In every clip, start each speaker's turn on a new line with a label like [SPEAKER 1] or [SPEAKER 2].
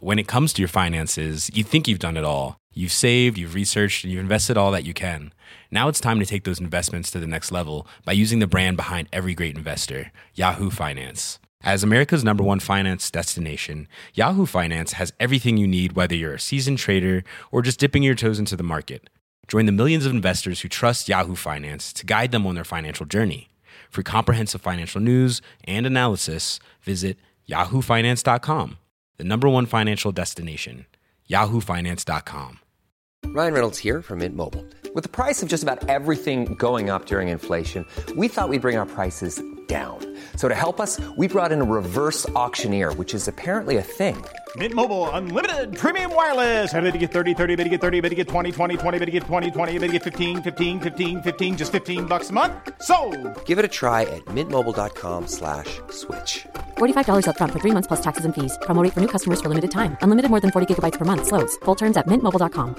[SPEAKER 1] When it comes to your finances, you think you've done it all. You've saved, you've researched, and you've invested all that you can. Now it's time to take those investments to the next level by using the brand behind every great investor, Yahoo Finance. As America's #1 finance destination, Yahoo Finance has everything you need, whether you're a seasoned trader or just dipping your toes into the market. Join the millions of investors who trust Yahoo Finance to guide them on their financial journey. For comprehensive financial news and analysis, visit yahoofinance.com, the #1 financial destination, yahoofinance.com.
[SPEAKER 2] Ryan Reynolds here from Mint Mobile. With the price of just about everything going up during inflation, we thought we'd bring our prices down. So to help us, we brought in a reverse auctioneer, which is apparently a thing.
[SPEAKER 3] Mint Mobile Unlimited Premium Wireless. How to get 30, 30, bit to get 30, bit to get 20, 20, 20, bit to get 20, 20, bit to get 15, 15, 15, 15, just $15 a month? Sold!
[SPEAKER 2] Give it a try at mintmobile.com/switch.
[SPEAKER 4] $45 up front for 3 months plus taxes and fees. Promo rate for new customers for limited time. Unlimited more than 40 gigabytes per month. Slows full terms at mintmobile.com.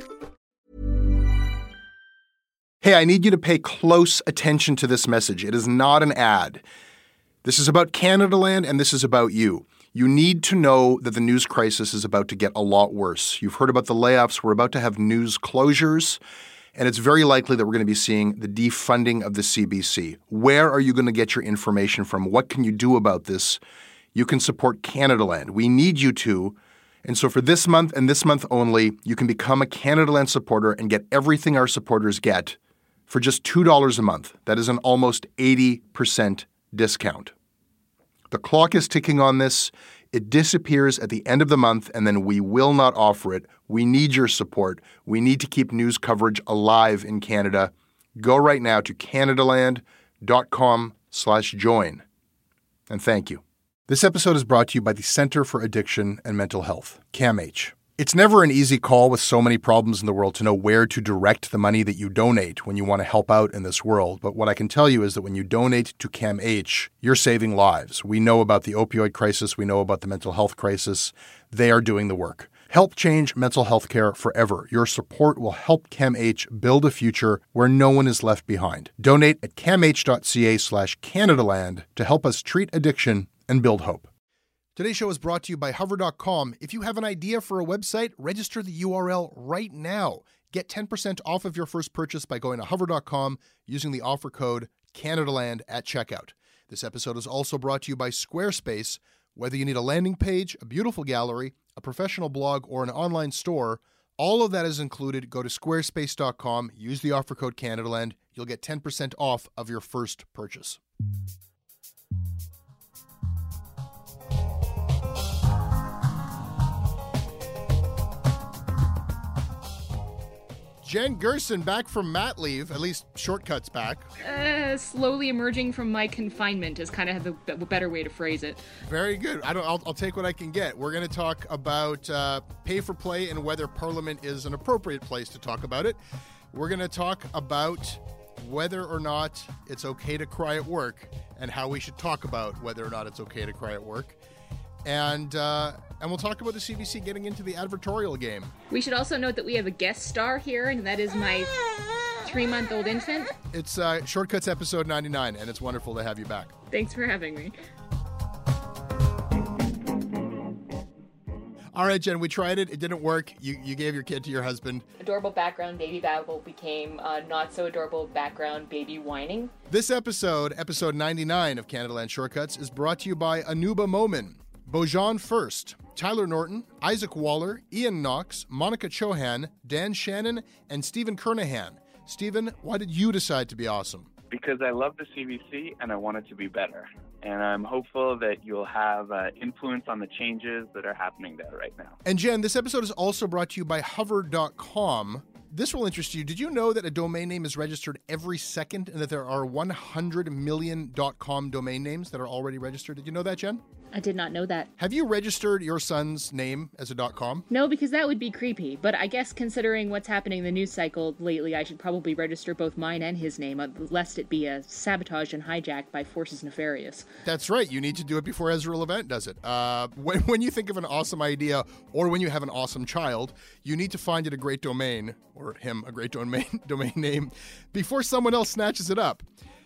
[SPEAKER 5] Hey, I need you to pay close attention to this message. It is not an ad. This is about Canadaland, and this is about you. You need to know that the news crisis is about to get a lot worse. You've heard about the layoffs. We're about to have news closures, and it's very likely that we're going to be seeing the defunding of the CBC. Where are you going to get your information from? What can you do about this? You can support Canadaland. We need you to. And so for this month and this month only, you can become a Canadaland supporter and get everything our supporters get for just $2 a month. That is an almost 80% discount. The clock is ticking on this. It disappears at the end of the month, and then we will not offer it. We need your support. We need to keep news coverage alive in Canada. Go right now to canadaland.com/join. And thank you. This episode is brought to you by the Centre for Addiction and Mental Health, CAMH. It's never an easy call with so many problems in the world to know where to direct the money that you donate when you want to help out in this world. But what I can tell you is that when you donate to CAMH, you're saving lives. We know about the opioid crisis. We know about the mental health crisis. They are doing the work. Help change mental health care forever. Your support will help CAMH build a future where no one is left behind. Donate at camh.ca/Canadaland to help us treat addiction and build hope. Today's show is brought to you by Hover.com. If you have an idea for a website, register the URL right now. Get 10% off of your first purchase by going to Hover.com using the offer code CanadaLand at checkout. This episode is also brought to you by Squarespace. Whether you need a landing page, a beautiful gallery, a professional blog, or an online store, all of that is included. Go to squarespace.com, use the offer code CanadaLand. You'll get 10% off of your first purchase. Jen Gerson back from mat leave, at least Shortcut's back.
[SPEAKER 6] Slowly emerging from my confinement is kind of the better way to phrase it.
[SPEAKER 5] Very good. I'll take what I can get. We're going to talk about pay for play and whether Parliament is an appropriate place to talk about it. We're going to talk about whether or not it's okay to cry at work and how we should talk about whether or not it's okay to cry at work. And we'll talk about the CBC getting into the advertorial game.
[SPEAKER 6] We should also note that we have a guest star here, and that is my 3-month-old infant.
[SPEAKER 5] It's Shortcuts episode 99, and it's wonderful to have you back.
[SPEAKER 6] Thanks for having me.
[SPEAKER 5] All right, Jen, we tried it. It didn't work. You gave your kid to your husband.
[SPEAKER 6] Adorable background baby babble became not so adorable background baby whining.
[SPEAKER 5] This episode 99 of Canadaland Shortcuts, is brought to you by Anuba Momin, Bojan First, Tyler Norton, Isaac Waller, Ian Knox, Monica Chohan, Dan Shannon, and Stephen Kernahan. Stephen, why did you decide to be awesome?
[SPEAKER 7] Because I love the CBC and I want it to be better. And I'm hopeful that you'll have influence on the changes that are happening there right now.
[SPEAKER 5] And Jen, this episode is also brought to you by Hover.com. This will interest you. Did you know that a domain name is registered every second and that there are 100 million .com domain names that are already registered? Did you know that, Jen?
[SPEAKER 6] I did not know that.
[SPEAKER 5] Have you registered your son's name as a .com?
[SPEAKER 6] No, because that would be creepy. But I guess considering what's happening in the news cycle lately, I should probably register both mine and his name, lest it be a sabotage and hijack by forces nefarious.
[SPEAKER 5] That's right. You need to do it before Ezra Levant does it. When you think of an awesome idea or when you have an awesome child, you need to find it a great domain, or him a great domain name, before someone else snatches it up.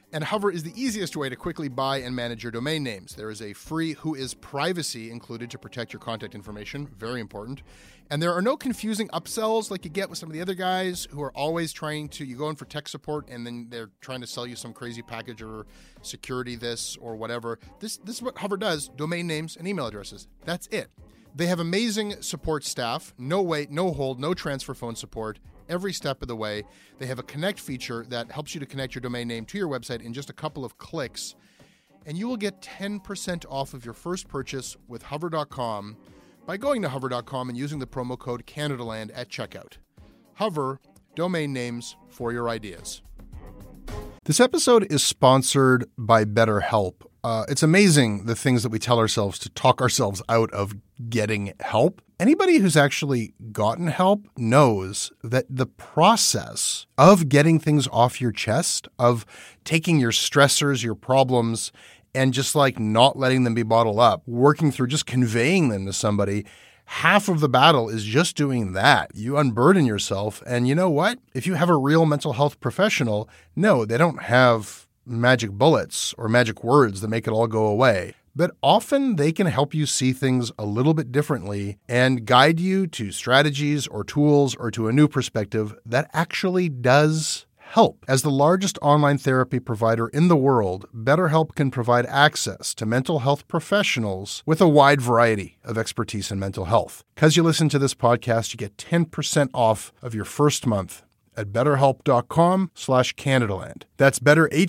[SPEAKER 5] And Hover is the easiest way to quickly buy and manage your domain names. There is a free Whois Privacy included to protect your contact information. Very important. And there are no confusing upsells like you get with some of the other guys who are always trying to, you go in for tech support and then they're trying to sell you some crazy package or security this or whatever. This is what Hover does, domain names and email addresses. That's it. They have amazing support staff, no wait, no hold, no transfer phone support, every step of the way. They have a connect feature that helps you to connect your domain name to your website in just a couple of clicks. And you will get 10% off of your first purchase with hover.com by going to hover.com and using the promo code CanadaLand at checkout. Hover, domain names for your ideas. This episode is sponsored by BetterHelp. It's amazing the things that we tell ourselves to talk ourselves out of getting help. Anybody who's actually gotten help knows that the process of getting things off your chest, of taking your stressors, your problems, and just like not letting them be bottled up, working through just conveying them to somebody, half of the battle is just doing that. You unburden yourself. And you know what? If you have a real mental health professional, no, they don't have magic bullets or magic words that make it all go away. But often they can help you see things a little bit differently and guide you to strategies or tools or to a new perspective that actually does help. As the largest online therapy provider in the world, BetterHelp can provide access to mental health professionals with a wide variety of expertise in mental health. Because you listen to this podcast, you get 10% off of your first month at betterhelp.com/CanadaLand. That's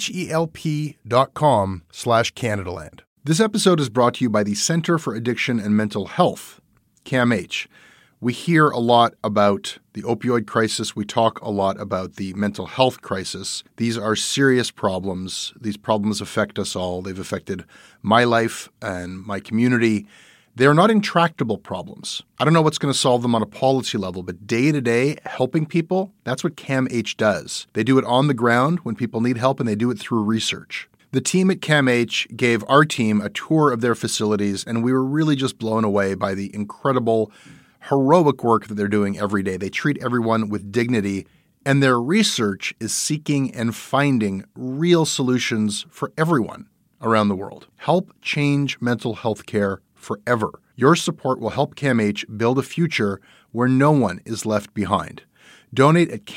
[SPEAKER 5] betterhelp.com/CanadaLand. This episode is brought to you by the Center for Addiction and Mental Health, CAMH. We hear a lot about the opioid crisis. We talk a lot about the mental health crisis. These are serious problems. These problems affect us all. They've affected my life and my community. They are not intractable problems. I don't know what's going to solve them on a policy level, but day to day, helping people, that's what CAMH does. They do it on the ground when people need help, and they do it through research. The team at CAMH gave our team a tour of their facilities, and we were really just blown away by the incredible, heroic work that they're doing every day. They treat everyone with dignity, and their research is seeking and finding real solutions for everyone around the world. Help change mental health care forever. Your support will help CAMH build a future where no one is left behind. Donate at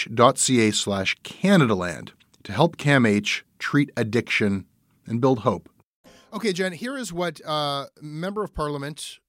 [SPEAKER 5] camh.ca/CanadaLand to help CAMH treat addiction and build hope. Okay, Jen, here is what Member of Parliament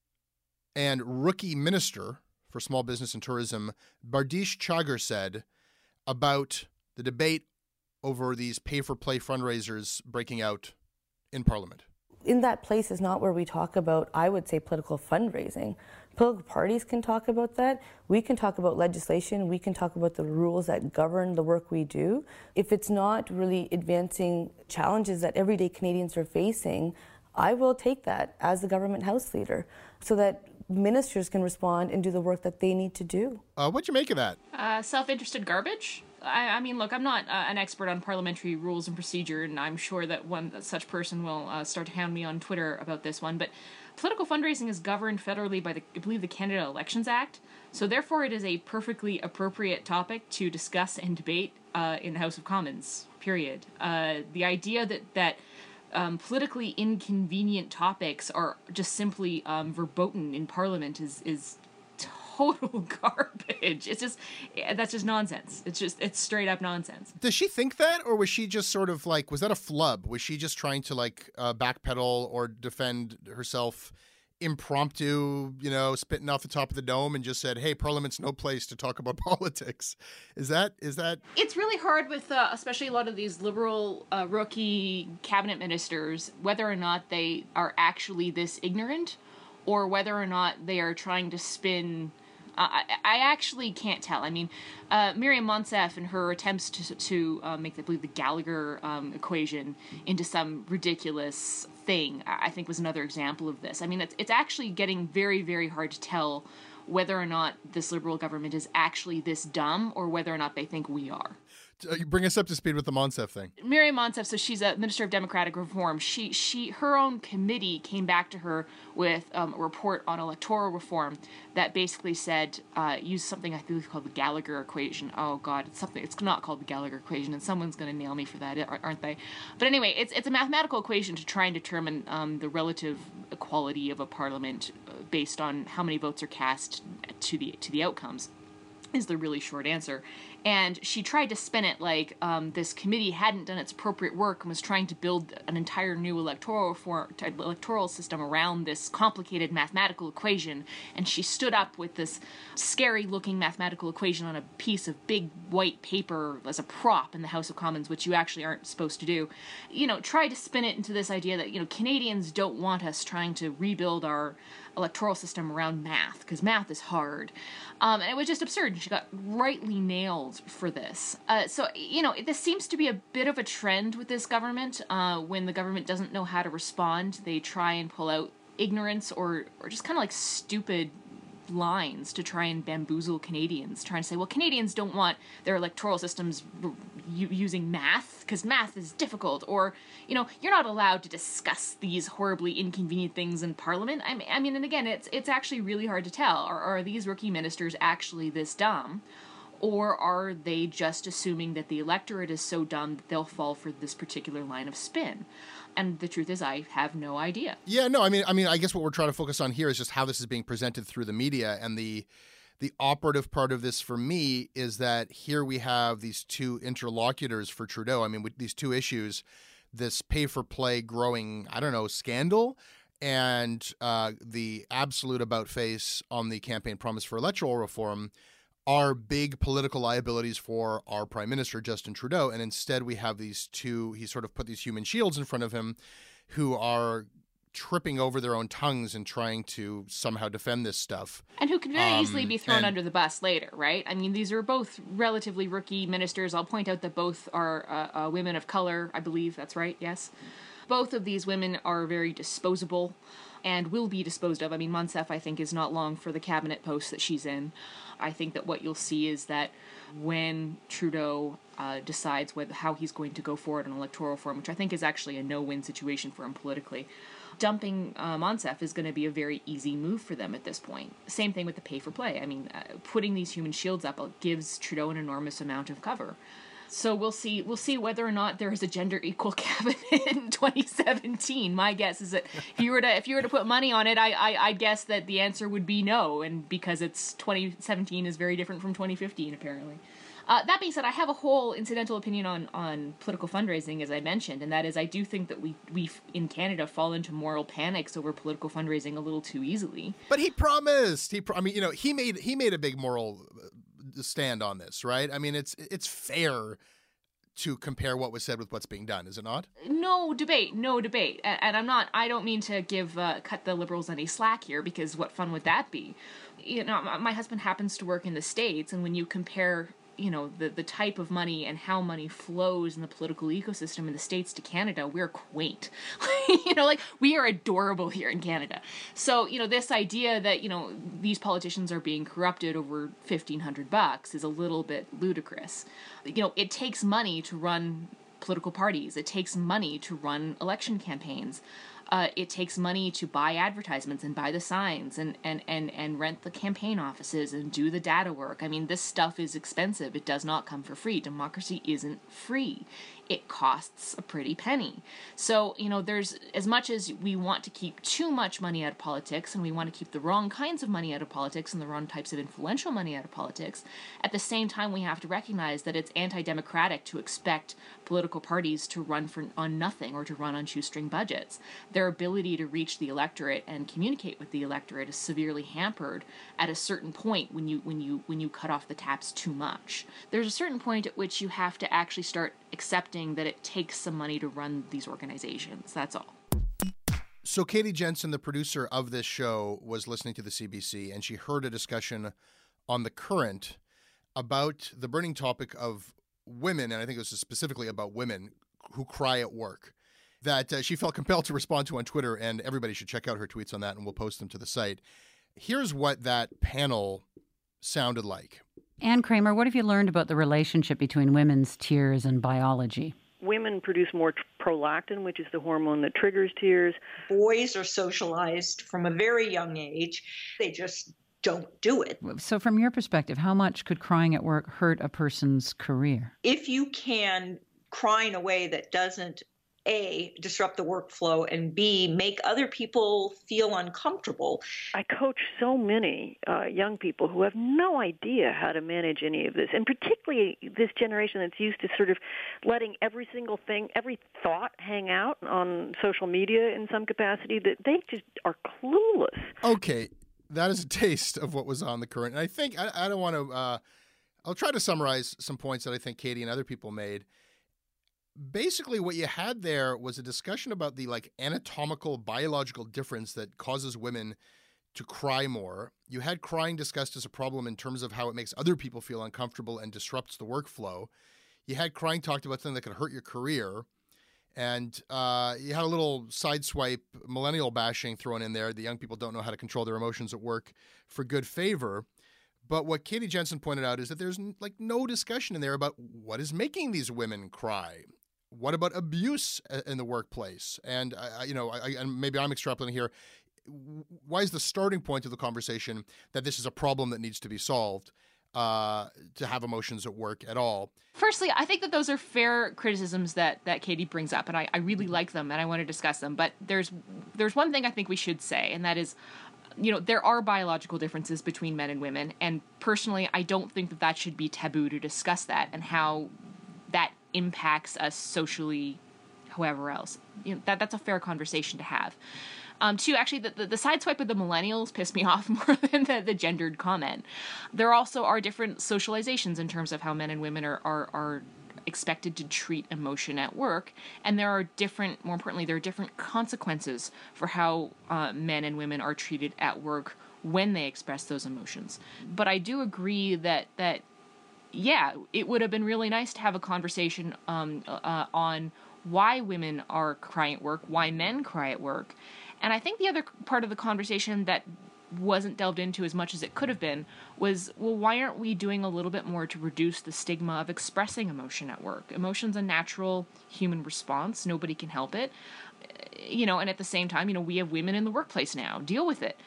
[SPEAKER 5] and rookie Minister for Small Business and Tourism, Bardish Chagger, said about the debate over these pay-for-play fundraisers breaking out in Parliament.
[SPEAKER 8] In that place is not where we talk about, I would say, political fundraising. Political parties can talk about that. We can talk about legislation. We can talk about the rules that govern the work we do. If it's not really advancing challenges that everyday Canadians are facing, I will take that as the government House leader so that ministers can respond and do the work that they need to do.
[SPEAKER 5] What'd you make of that?
[SPEAKER 6] Self-interested garbage. I mean, look, I'm not an expert on parliamentary rules and procedure, and I'm sure that such person will start to hound me on Twitter about this one, but political fundraising is governed federally by, I believe, the Canada Elections Act, so therefore it is a perfectly appropriate topic to discuss and debate in the House of Commons, period. The idea that politically inconvenient topics are just simply verboten in Parliament is total garbage. That's just nonsense. It's straight up nonsense.
[SPEAKER 5] Does she think that, or was she just sort of like, was that a flub? Was she just trying to backpedal or defend herself impromptu, spitting off the top of the dome and just said, hey, Parliament's no place to talk about politics? Is that?
[SPEAKER 6] It's really hard with especially a lot of these liberal rookie cabinet ministers, whether or not they are actually this ignorant or whether or not they are trying to spin. I actually can't tell. I mean, Miriam Monsef and her attempts to make, I believe, the Gallagher equation into some ridiculous thing, I think was another example of this. I mean, it's actually getting very, very hard to tell whether or not this Liberal government is actually this dumb or whether or not they think we are.
[SPEAKER 5] Bring us up to speed with the Monsef thing.
[SPEAKER 6] Miriam Monsef, so she's a Minister of Democratic Reform. Her own committee came back to her with a report on electoral reform that basically said, use something I think is called the Gallagher equation. Oh God, it's not called the Gallagher equation, and someone's going to nail me for that, aren't they? But anyway, it's a mathematical equation to try and determine the relative equality of a parliament based on how many votes are cast to the outcomes, is the really short answer. And she tried to spin it like this committee hadn't done its appropriate work and was trying to build an entire new electoral system around this complicated mathematical equation. And she stood up with this scary-looking mathematical equation on a piece of big white paper as a prop in the House of Commons, which you actually aren't supposed to do. Tried to spin it into this idea that, Canadians don't want us trying to rebuild our electoral system around math, because math is hard. And it was just absurd. She got rightly nailed for this. This seems to be a bit of a trend with this government. When the government doesn't know how to respond, they try and pull out ignorance or just kind of like stupid lines to try and bamboozle Canadians, trying to say, well, Canadians don't want their electoral systems using math because math is difficult, or you're not allowed to discuss these horribly inconvenient things in Parliament. I mean, and again, it's actually really hard to tell. Are these rookie ministers actually this dumb? Or are they just assuming that the electorate is so dumb that they'll fall for this particular line of spin? And the truth is, I have no idea.
[SPEAKER 5] Yeah, no, I mean, I guess what we're trying to focus on here is just how this is being presented through the media. And the operative part of this for me is that here we have these two interlocutors for Trudeau. I mean, with these two issues, this pay-for-play growing, scandal, and the absolute about-face on the campaign promise for electoral reform are big political liabilities for our Prime Minister, Justin Trudeau. And instead we have these two, he sort of put these human shields in front of him who are tripping over their own tongues and trying to somehow defend this stuff.
[SPEAKER 6] And who could very easily be thrown under the bus later, right? I mean, these are both relatively rookie ministers. I'll point out that both are women of color, I believe. That's right, yes. Both of these women are very disposable and will be disposed of. I mean, Monsef, I think, is not long for the cabinet post that she's in. I think that what you'll see is that when Trudeau decides how he's going to go forward on electoral reform, which I think is actually a no-win situation for him politically, dumping Monsef is going to be a very easy move for them at this point. Same thing with the pay-for-play. I mean, putting these human shields up gives Trudeau an enormous amount of cover. So we'll see whether or not there is a gender equal cabinet in 2017. My guess is that if you were to put money on it, I guess that the answer would be no, and because it's 2017 is very different from 2015 apparently. That being said, I have a whole incidental opinion on political fundraising, as I mentioned, and that is I do think that we in Canada fall into moral panics over political fundraising a little too easily.
[SPEAKER 5] But he promised. He made a big moral stand on this, right? I mean, it's fair to compare what was said with what's being done, is it not?
[SPEAKER 6] No debate. And I don't mean to cut the Liberals any slack here, because what fun would that be? My husband happens to work in the States, and when you compare the type of money and how money flows in the political ecosystem in the States to Canada, we're quaint. We are adorable here in Canada. So, this idea that, these politicians are being corrupted over $1,500 is a little bit ludicrous. It takes money to run political parties. It takes money to run election campaigns. It takes money to buy advertisements and buy the signs and rent the campaign offices and do the data work. I mean, this stuff is expensive. It does not come for free. Democracy isn't free. It costs a pretty penny. So, there's, as much as we want to keep too much money out of politics and we want to keep the wrong kinds of money out of politics and the wrong types of influential money out of politics, at the same time we have to recognize that it's anti-democratic to expect political parties to run on nothing or to run on shoestring budgets. Their ability to reach the electorate and communicate with the electorate is severely hampered at a certain point when you cut off the taps too much. There's a certain point at which you have to actually start accepting that it takes some money to run these organizations. That's all.
[SPEAKER 5] So Katie Jensen, the producer of this show, was listening to the CBC, and she heard a discussion on The Current about the burning topic of women, and I think it was specifically about women who cry at work, that she felt compelled to respond to on Twitter, and everybody should check out her tweets on that, and we'll post them to the site. Here's what that panel sounded like.
[SPEAKER 9] Ann Kramer, what have you learned about the relationship between women's tears and biology?
[SPEAKER 10] Women produce more prolactin, which is the hormone that triggers tears.
[SPEAKER 11] Boys are socialized from a very young age. They just don't do it.
[SPEAKER 9] So from your perspective, how much could crying at work hurt a person's career?
[SPEAKER 11] If you can cry in a way that doesn't, A, disrupt the workflow, and B, make other people feel uncomfortable.
[SPEAKER 10] I coach so many young people who have no idea how to manage any of this, and particularly this generation that's used to sort of letting every single thing, every thought hang out on social media in some capacity, that they just are clueless.
[SPEAKER 5] Okay, that is a taste of what was on The Current. And I think, I don't want to, I'll try to summarize some points that I think Katie and other people made. Basically, what you had there was a discussion about the anatomical, biological difference that causes women to cry more. You had crying discussed as a problem in terms of how it makes other people feel uncomfortable and disrupts the workflow. You had crying talked about something that could hurt your career. And you had a little sideswipe millennial bashing thrown in there. The young people don't know how to control their emotions at work for good favor. But what Katie Jensen pointed out is that there's no discussion in there about what is making these women cry. What about abuse in the workplace? And and maybe I'm extrapolating here. Why is the starting point of the conversation that this is a problem that needs to be solved? To have emotions at work at all.
[SPEAKER 6] Firstly, I think that those are fair criticisms that Katie brings up, and I really like them, and I want to discuss them. But there's one thing I think we should say, and that is, there are biological differences between men and women, and personally, I don't think that should be taboo to discuss that and how that impacts us socially, however else. That's a fair conversation to have. Two, actually, the sideswipe of the millennials pissed me off more than the gendered comment. There also are different socializations in terms of how men and women are expected to treat emotion at work, and there are more importantly, there are different consequences for how men and women are treated at work when they express those emotions. But I do agree that yeah, it would have been really nice to have a conversation on why women are crying at work, why men cry at work. And I think the other part of the conversation that wasn't delved into as much as it could have been was, well, why aren't we doing a little bit more to reduce the stigma of expressing emotion at work? Emotion's a natural human response. Nobody can help it. And at the same time, we have women in the workplace now. Deal with it.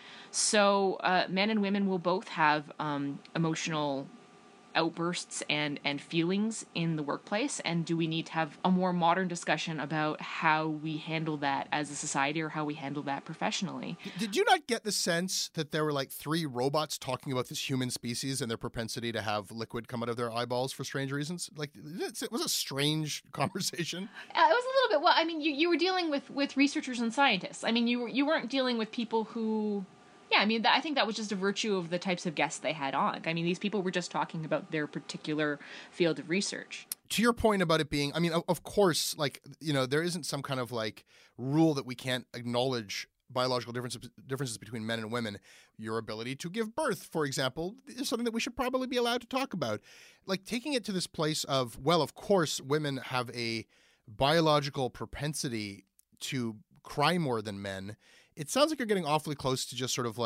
[SPEAKER 6] So men and women will both have emotional outbursts and feelings in the workplace, and do we need to have a more modern discussion about how we handle that as a society or how we handle that professionally?
[SPEAKER 5] Did you not get the sense that there were 3 robots talking about this human species and their propensity to have liquid come out of their eyeballs for strange reasons? It was a strange conversation.
[SPEAKER 6] It was a little bit. Well, I mean, you were dealing with researchers and scientists. I mean, you weren't dealing with people who. Yeah, I mean, I think that was just a virtue of the types of guests they had on. I mean, these people were just talking about their particular field of research. To
[SPEAKER 5] your point about it being, I mean, of course, there isn't some kind of rule that we can't acknowledge biological differences between men and women. Your ability to give birth, for example, is something that we should probably be allowed to talk about. Taking it to this place of, well, of course, women have a biological propensity to cry more than men. It sounds like you're getting awfully close to just sort of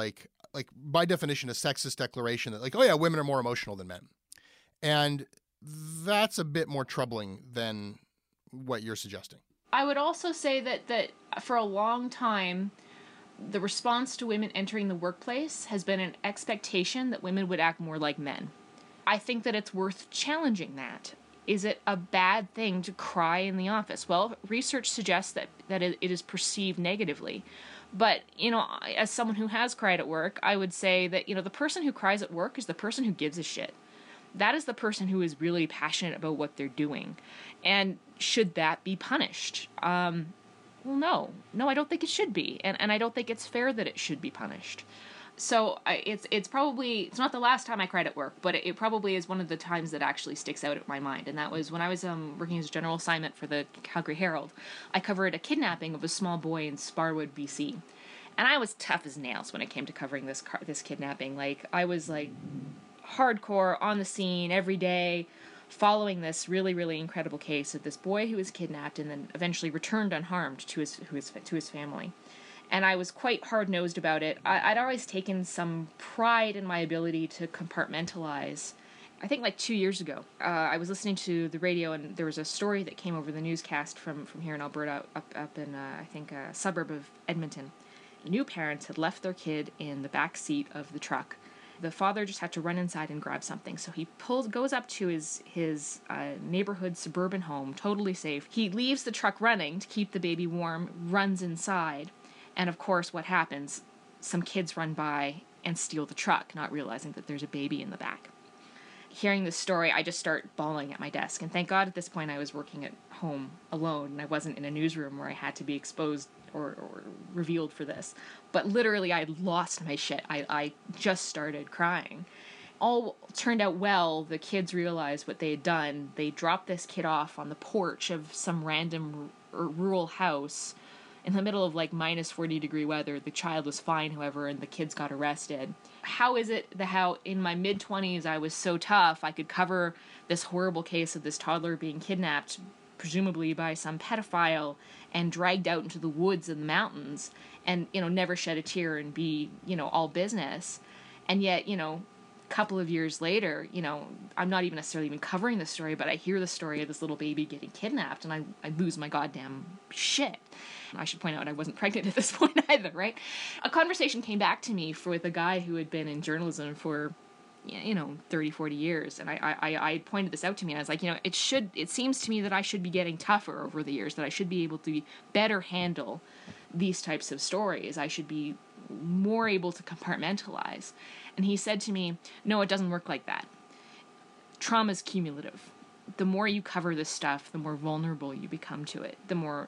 [SPEAKER 5] by definition, a sexist declaration that oh yeah, women are more emotional than men. And that's a bit more troubling than what you're suggesting.
[SPEAKER 6] I would also say that for a long time, the response to women entering the workplace has been an expectation that women would act more like men. I think that it's worth challenging that. Is it a bad thing to cry in the office? Well, research suggests that it is perceived negatively. But, as someone who has cried at work, I would say that, the person who cries at work is the person who gives a shit. That is the person who is really passionate about what they're doing. And should that be punished? Well, no. No, I don't think it should be. And I don't think it's fair that it should be punished. So it's not the last time I cried at work, but it probably is one of the times that actually sticks out in my mind. And that was when I was working as a general assignment for the Calgary Herald. I covered a kidnapping of a small boy in Sparwood, BC. And I was tough as nails when it came to covering this kidnapping. I was hardcore on the scene every day, following this really, really incredible case of this boy who was kidnapped and then eventually returned unharmed to his family. And I was quite hard-nosed about it. I'd always taken some pride in my ability to compartmentalize I think like 2 years ago, I was listening to the radio, and there was a story that came over the newscast from here in Alberta, up in, I think, a suburb of Edmonton. New parents had left their kid in the back seat of the truck. The father just had to run inside and grab something. So he goes up to his neighborhood suburban home, totally safe. He leaves the truck running to keep the baby warm, runs inside. And of course, what happens? Some kids run by and steal the truck, not realizing that there's a baby in the back. Hearing this story, I just start bawling at my desk. And thank God at this point I was working at home alone, and I wasn't in a newsroom where I had to be exposed or revealed for this. But literally, I lost my shit. I just started crying. All turned out well. The kids realized what they had done. They dropped this kid off on the porch of some random rural house in the middle of like minus 40-degree weather. The child was fine, however, and the kids got arrested. How is it that how in my mid-20s I was so tough I could cover this horrible case of this toddler being kidnapped, presumably by some pedophile, and dragged out into the woods and the mountains, and, never shed a tear and be, all business. And yet, a couple of years later, I'm not even necessarily even covering the story, but I hear the story of this little baby getting kidnapped, and I lose my goddamn shit. I should point out I wasn't pregnant at this point either, right? A conversation came back to me with a guy who had been in journalism for 30, 40 years. And I pointed this out to me, and I was like, it seems to me that I should be getting tougher over the years, that I should be able to better handle these types of stories. I should be more able to compartmentalize. And he said to me, no, it doesn't work like that. Trauma is cumulative. The more you cover this stuff, the more vulnerable you become to it.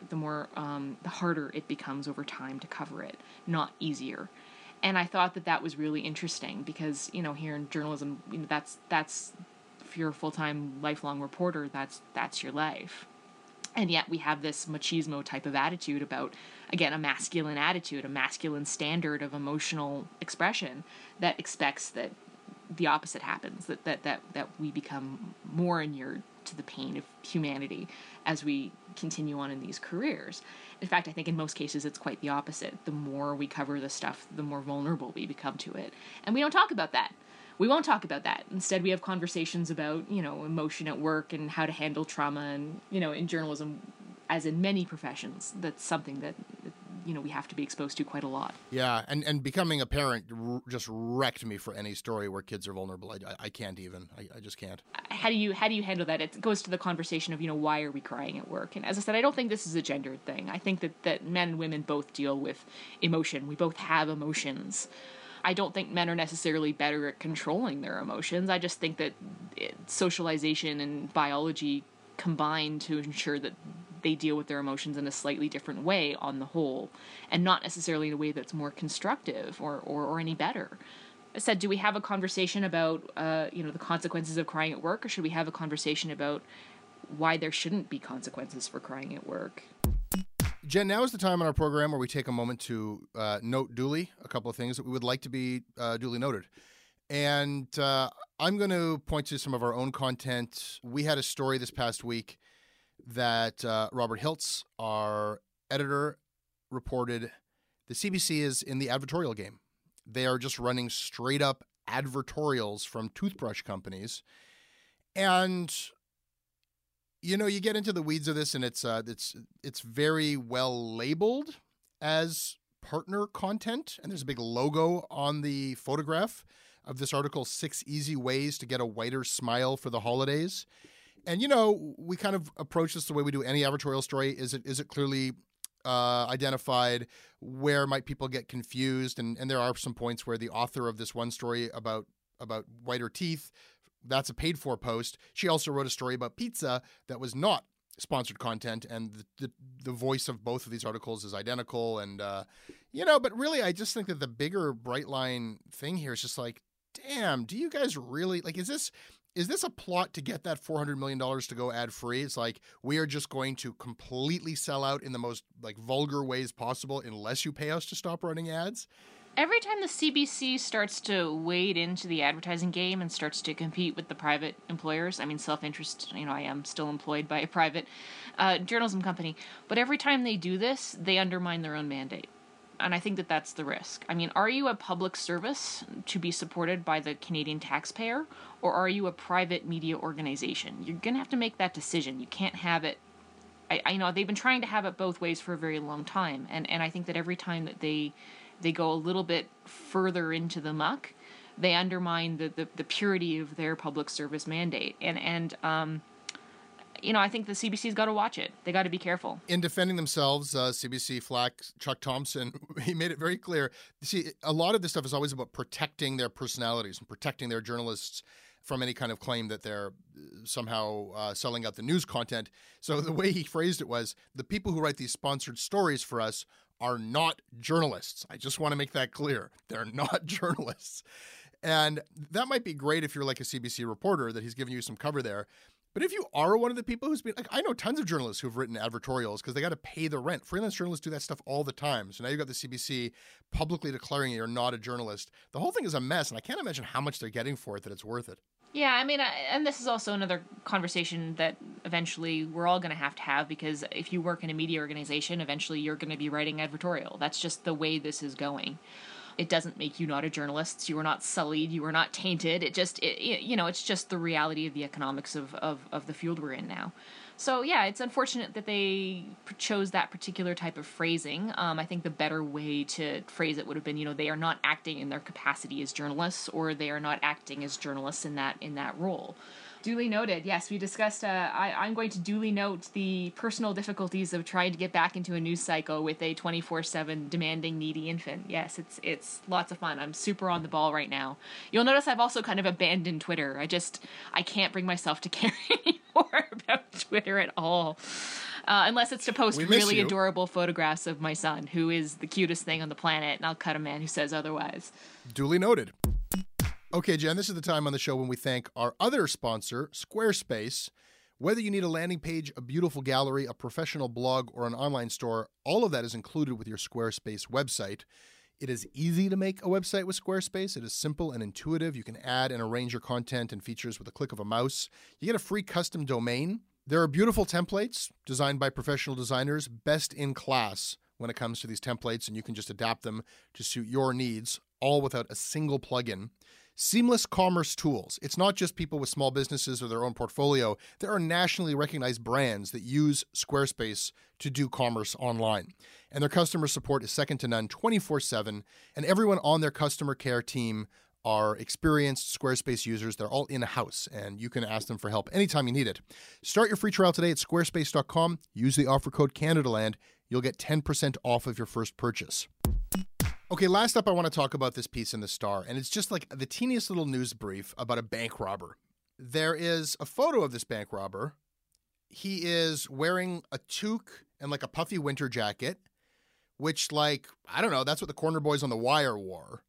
[SPEAKER 6] The harder it becomes over time to cover it, not easier. And I thought that was really interesting because, here in journalism, that's if you're a full-time, lifelong reporter, that's your life. And yet we have this machismo type of attitude about, again, a masculine attitude, a masculine standard of emotional expression that expects that the opposite happens, that we become more inured to the pain of humanity as we continue on in these careers. In fact, I think in most cases it's quite the opposite. The more we cover the stuff, the more vulnerable we become to it. And we don't talk about that. We won't talk about that. Instead, we have conversations about, emotion at work and how to handle trauma. And, in journalism, as in many professions, that's something that, we have to be exposed to quite a lot.
[SPEAKER 12] Yeah, and becoming a parent just wrecked me for any story where kids are vulnerable. I can't even. I just can't.
[SPEAKER 6] How do you handle that? It goes to the conversation of, why are we crying at work? And as I said, I don't think this is a gendered thing. I think that men and women both deal with emotion. We both have emotions. I don't think men are necessarily better at controlling their emotions. I just think that socialization and biology combine to ensure that they deal with their emotions in a slightly different way on the whole, and not necessarily in a way that's more constructive or any better. I said, do we have a conversation about, the consequences of crying at work, or should we have a conversation about why there shouldn't be consequences for crying at work?
[SPEAKER 12] Jen, now is the time on our program where we take a moment to note duly a couple of things that we would like to be duly noted. And I'm going to point to some of our own content. We had a story this past week that Robert Hiltz, our editor, reported. The CBC is in the advertorial game. They are just running straight up advertorials from toothbrush companies. And, you get into the weeds of this, and it's very well labeled as partner content. And there's a big logo on the photograph of this article, 6 Easy Ways to Get a Whiter Smile for the Holidays. And, we kind of approach this the way we do any advertorial story. Is it clearly identified? Where might people get confused? And there are some points where the author of this one story about whiter teeth, that's a paid-for post. She also wrote a story about pizza that was not sponsored content, and the voice of both of these articles is identical. And, but really, I just think that the bigger bright line thing here is just like, damn, do you guys really, like, is this a plot to get that $400 million to go ad-free? It's like, we are just going to completely sell out in the most vulgar ways possible unless you pay us to stop running ads?
[SPEAKER 6] Every time the CBC starts to wade into the advertising game and starts to compete with the private employers, I mean, self-interest, I am still employed by a private journalism company, but every time they do this, they undermine their own mandate. And I think that that's the risk. I mean, are you a public service to be supported by the Canadian taxpayer, or are you a private media organization? You're going to have to make that decision. You can't have it. I know they've been trying to have it both ways for a very long time. And I think that every time that they go a little bit further into the muck, they undermine the purity of their public service mandate. And I think the CBC's got to watch it. They got to be careful.
[SPEAKER 12] In defending themselves, CBC flack Chuck Thompson, he made it very clear. See, a lot of this stuff is always about protecting their personalities and protecting their journalists from any kind of claim that they're somehow selling out the news content. So the way he phrased it was, the people who write these sponsored stories for us are not journalists. I just want to make that clear. They're not journalists. And that might be great if you're like a CBC reporter, that he's giving you some cover there. But if you are one of the people who's been, like, I know tons of journalists who've written advertorials because they got to pay the rent. Freelance journalists do that stuff all the time. So now you've got the CBC publicly declaring you're not a journalist. The whole thing is a mess, and I can't imagine how much they're getting for it, that it's worth it.
[SPEAKER 6] Yeah, I mean, and this is also another conversation that eventually we're all going to have, because if you work in a media organization, eventually you're going to be writing advertorial. That's just the way this is going. It doesn't make you not a journalist. You are not sullied. You are not tainted. It's just the reality of the economics of the field we're in now. So, yeah, it's unfortunate that they chose that particular type of phrasing. I think the better way to phrase it would have been, they are not acting in their capacity as journalists, or they are not acting as journalists in that role. Duly noted. Yes, we discussed, I'm going to duly note the personal difficulties of trying to get back into a news cycle with a 24/7 demanding, needy infant. Yes, it's lots of fun. I'm super on the ball right now. You'll notice I've also kind of abandoned Twitter. I can't bring myself to care anymore about Twitter at all. Unless it's to post really adorable photographs of my son, who is the cutest thing on the planet, and I'll cut a man who says otherwise.
[SPEAKER 12] Duly noted. Okay, Jen, this is the time on the show when we thank our other sponsor, Squarespace. Whether you need a landing page, a beautiful gallery, a professional blog, or an online store, all of that is included with your Squarespace website. It is easy to make a website with Squarespace. It is simple and intuitive. You can add and arrange your content and features with a click of a mouse. You get a free custom domain. There are beautiful templates designed by professional designers, best in class when it comes to these templates, and you can just adapt them to suit your needs, all without a single plugin. Seamless commerce tools. It's not just people with small businesses or their own portfolio. There are nationally recognized brands that use Squarespace to do commerce online. And their customer support is second to none, 24/7. And everyone on their customer care team are experienced Squarespace users. They're all in-house, and you can ask them for help anytime you need it. Start your free trial today at squarespace.com. Use the offer code CanadaLand. You'll get 10% off of your first purchase. Okay, last up, I want to talk about this piece in the Star, and it's just like the teeniest little news brief about a bank robber. There is a photo of this bank robber. He is wearing a toque and like a puffy winter jacket, which, like, I don't know, that's what the corner boys on The Wire wore.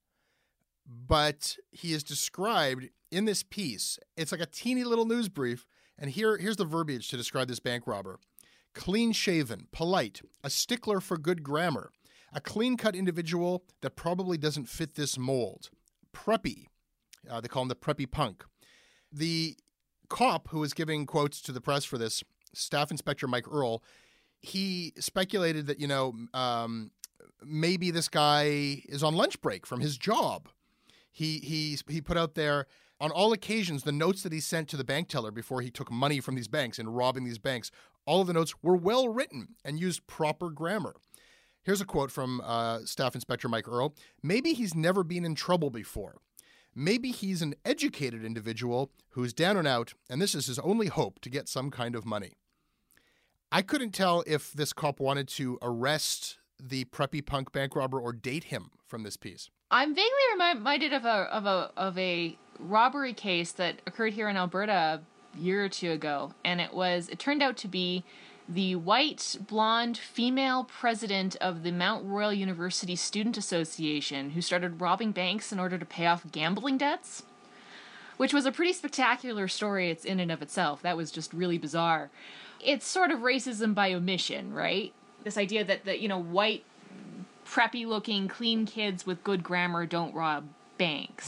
[SPEAKER 12] But he is described in this piece. It's like a teeny little news brief, and here's the verbiage to describe this bank robber. Clean-shaven, polite, a stickler for good grammar. A clean-cut individual that probably doesn't fit this mold. Preppy. They call him the preppy punk. The cop who was giving quotes to the press for this, Staff Inspector Mike Earl, he speculated that, maybe this guy is on lunch break from his job. He put out there, on all occasions, the notes that he sent to the bank teller before he took money from these banks and robbing these banks, all of the notes were well written and used proper grammar. Here's a quote from Staff Inspector Mike Earl. Maybe he's never been in trouble before. Maybe he's an educated individual who's down and out, and this is his only hope to get some kind of money. I couldn't tell if this cop wanted to arrest the preppy punk bank robber or date him from this piece.
[SPEAKER 6] I'm vaguely reminded of a robbery case that occurred here in Alberta a year or two ago, and it turned out to be the white, blonde, female president of the Mount Royal University Student Association, who started robbing banks in order to pay off gambling debts, which was a pretty spectacular story. It's in and of itself. That was just really bizarre. It's sort of racism by omission, right? This idea that white, preppy-looking, clean kids with good grammar don't rob banks.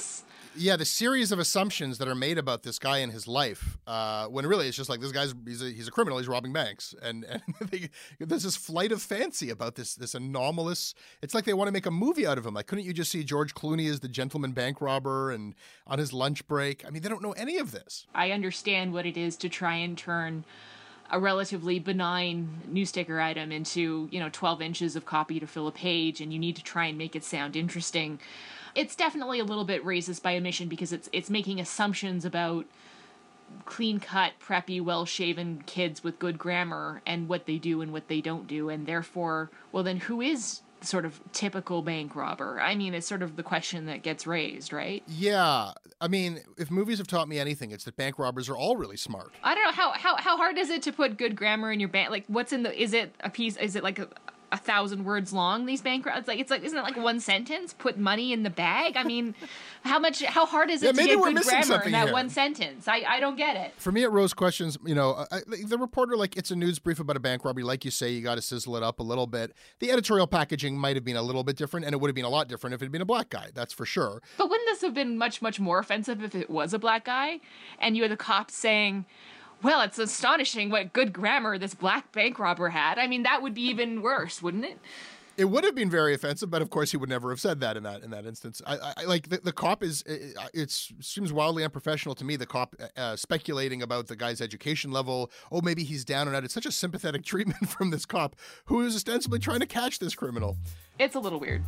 [SPEAKER 12] Yeah, the series of assumptions that are made about this guy and his life, when really it's just like this guy's he's a criminal, he's robbing banks, and there's this flight of fancy about this anomalous. It's like they want to make a movie out of him. Like, couldn't you just see George Clooney as the gentleman bank robber and on his lunch break? I mean, they don't know any of this.
[SPEAKER 6] I understand what it is to try and turn a relatively benign news sticker item into, 12 inches of copy to fill a page, and you need to try and make it sound interesting. It's definitely a little bit racist by omission because it's making assumptions about clean-cut, preppy, well-shaven kids with good grammar and what they do and what they don't do, and therefore, well, then who is sort of typical bank robber? I mean, it's sort of the question that gets raised, right?
[SPEAKER 12] Yeah. I mean, if movies have taught me anything, it's that bank robbers are all really smart.
[SPEAKER 6] I don't know, how hard is it to put good grammar in your bank? Like, what's in is it a piece, is it like a 1,000 words long, these bank robbers? Isn't it like one sentence? Put money in the bag? I mean, how hard is it to get good grammar in that here. One sentence? I don't get it.
[SPEAKER 12] For me, it rose questions, the reporter, it's a news brief about a bank robbery. Like you say, you got to sizzle it up a little bit. The editorial packaging might have been a little bit different, and it would have been a lot different if it had been a black guy. That's for sure.
[SPEAKER 6] But wouldn't this have been much, much more offensive if it was a black guy? And you had the cops saying, well, it's astonishing what good grammar this black bank robber had. I mean, that would be even worse, wouldn't it?
[SPEAKER 12] It would have been very offensive, but of course he would never have said that in that instance. I like the cop is. It seems wildly unprofessional to me. The cop speculating about the guy's education level. Oh, maybe he's down and out. It's such a sympathetic treatment from this cop who is ostensibly trying to catch this criminal.
[SPEAKER 6] It's a little weird.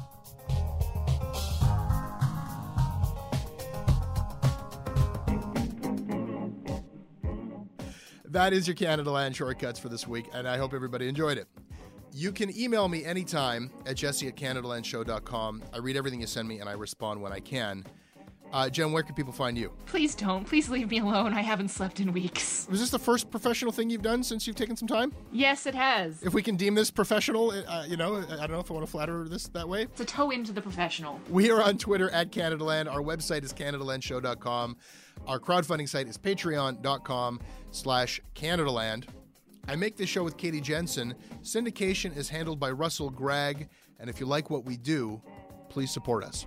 [SPEAKER 12] That is your Canada Land Shortcuts for this week, and I hope everybody enjoyed it. You can email me anytime at jesse@canadalandshow.com. I read everything you send me, and I respond when I can. Jen, where can people find you?
[SPEAKER 6] Please don't. Please leave me alone. I haven't slept in weeks.
[SPEAKER 12] Was this the first professional thing you've done since you've taken some time?
[SPEAKER 6] Yes, it has.
[SPEAKER 12] If we can deem this professional, I don't know if I want to flatter this that way.
[SPEAKER 6] It's a toe into the professional.
[SPEAKER 12] We are on Twitter at CanadaLand. Our website is CanadaLandShow.com. Our crowdfunding site is patreon.com/CanadaLand. I make this show with Katie Jensen. Syndication is handled by Russell Gregg. And if you like what we do, please support us.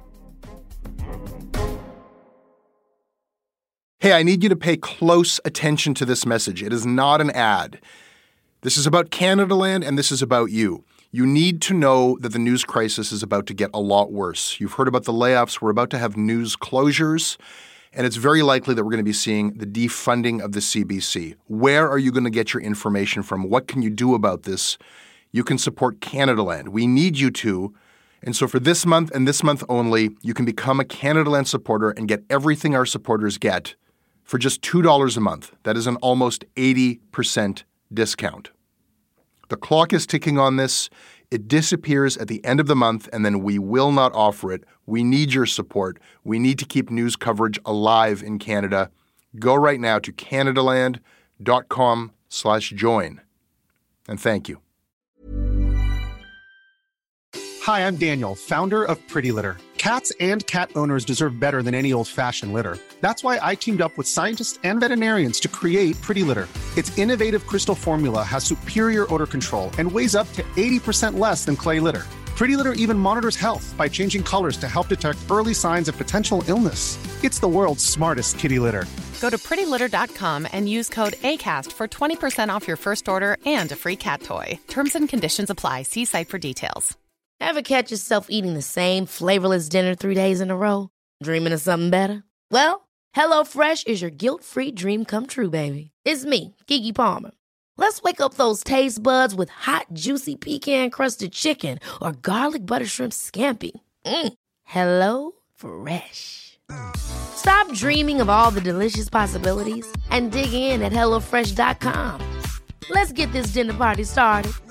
[SPEAKER 5] Hey, I need you to pay close attention to this message. It is not an ad. This is about Canadaland, and this is about you. You need to know that the news crisis is about to get a lot worse. You've heard about the layoffs. We're about to have news closures, and it's very likely that we're going to be seeing the defunding of the CBC. Where are you going to get your information from? What can you do about this? You can support Canadaland. We need you to. And so for this month and this month only, you can become a Canadaland supporter and get everything our supporters get for just $2 a month. That is an almost 80% discount. The clock is ticking on this. It disappears at the end of the month, and then we will not offer it. We need your support. We need to keep news coverage alive in Canada. Go right now to CanadaLand.com/join. And thank you.
[SPEAKER 13] Hi, I'm Daniel, founder of Pretty Litter. Cats and cat owners deserve better than any old-fashioned litter. That's why I teamed up with scientists and veterinarians to create Pretty Litter. Its innovative crystal formula has superior odor control and weighs up to 80% less than clay litter. Pretty Litter even monitors health by changing colors to help detect early signs of potential illness. It's the world's smartest kitty litter.
[SPEAKER 14] Go to prettylitter.com and use code ACAST for 20% off your first order and a free cat toy. Terms and conditions apply. See site for details.
[SPEAKER 15] Ever catch yourself eating the same flavorless dinner 3 days in a row? Dreaming of something better? Well, HelloFresh is your guilt-free dream come true, baby. It's me, Keke Palmer. Let's wake up those taste buds with hot, juicy pecan-crusted chicken or garlic butter shrimp scampi. Hello Fresh. Stop dreaming of all the delicious possibilities and dig in at HelloFresh.com. Let's get this dinner party started.